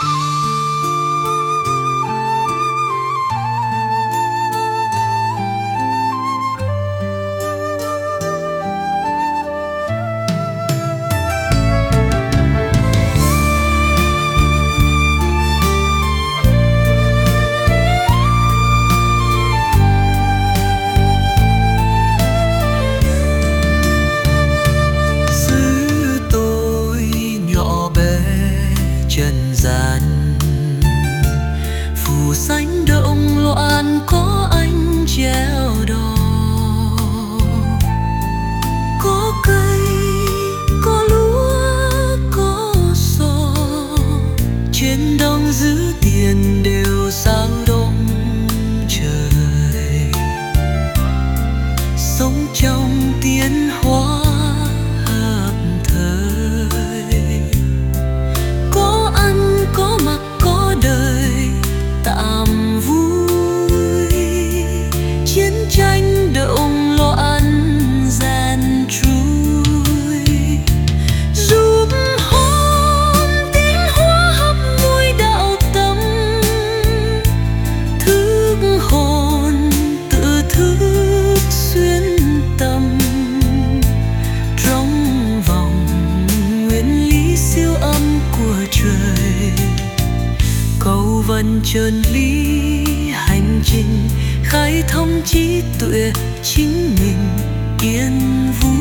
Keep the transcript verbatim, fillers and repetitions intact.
trần gian phủ xanh động loạn có anh treo đò, có cây có lúa có sò, trên đông giữ tiền đều sang đông trời, sống trong tiến hóa có mặt có đời tạm vui, chiến tranh động loạn gian trôi, giúp hồn tiến hóa hấp mùi đạo tâm, thức hồn tự thức xuyên tâm, trong vòng nguyên lý siêu âm của trời, cầu vần chân lý hành trình khai thông trí tuệ chính mình yên vui.